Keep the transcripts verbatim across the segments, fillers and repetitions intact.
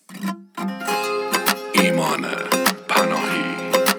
ایمان پناهی.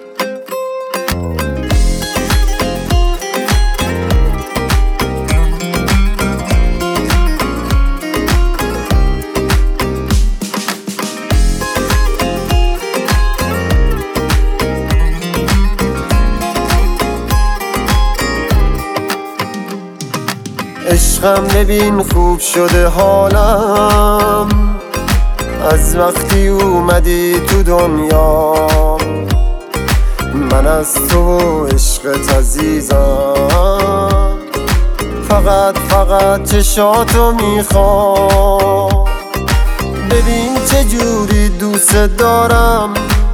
عشقم ببین خوب شده حالم از وقتی اومدی تو دنیا. من از تو و عشقت عزیزم، فقط فقط چشاتو میخوام. ببین چجوری دوست دارم،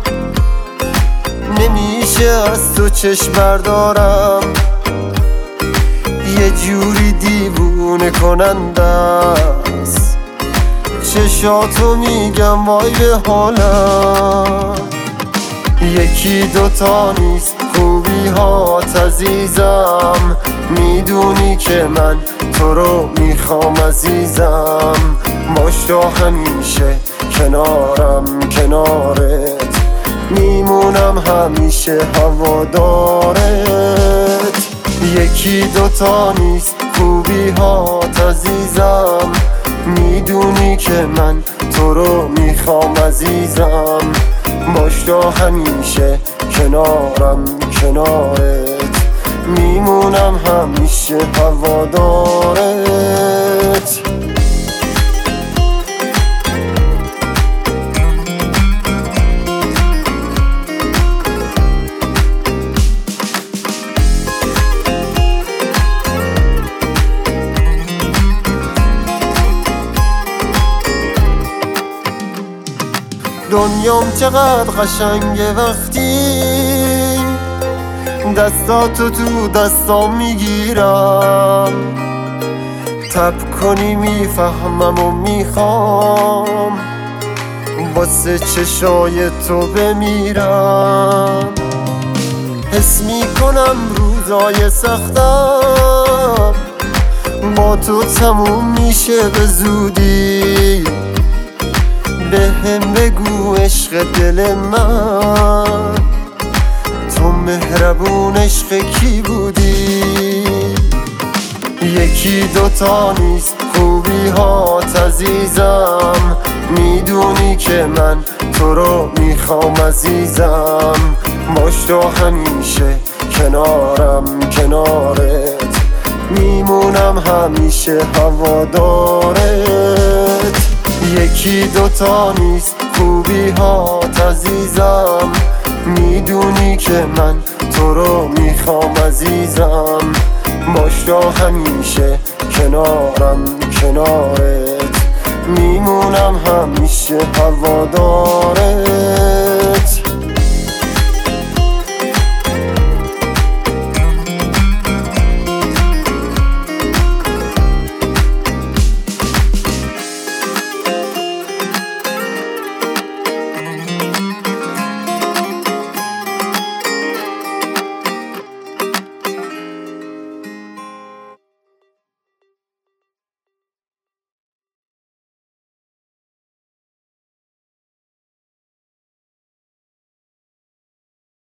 نمیشه از تو چشم بردارم. یه جوری دیوونه کننده است، چشاتو میگم وای به حالم. یکی دوتا نیست خوبی هات عزیزم، میدونی که من تو رو میخوام عزیزم. باشا همیشه کنارم کنارت، میمونم همیشه هوادارت. یکی دوتا نیست خوبی هات عزیزم، میدونی که من تو رو میخوام عزیزم. باشا همیشه کنارم کنارت، میمونم همیشه هوادارت. دنیام چقدر قشنگه وقتی دستاتو تو دستام میگیرم. تب کنی میفهمم و میخوام واسه چشای تو بمیرم. حس میکنم روزای سختم با تو تموم میشه به زودی. به هم بگو عشق دل من، تو مهربون عشق کی بودی؟ یکی دوتا نیست خوبی هات عزیزم، میدونی که من تو رو میخوام عزیزم. باشا همیشه کنارم کنارت، میمونم همیشه هوادارت. یکی دوتا نیست خوبی هات عزیزم، میدونی که من تو رو میخوام عزیزم. باشا همیشه کنارم کنارت، میمونم همیشه هوادارت.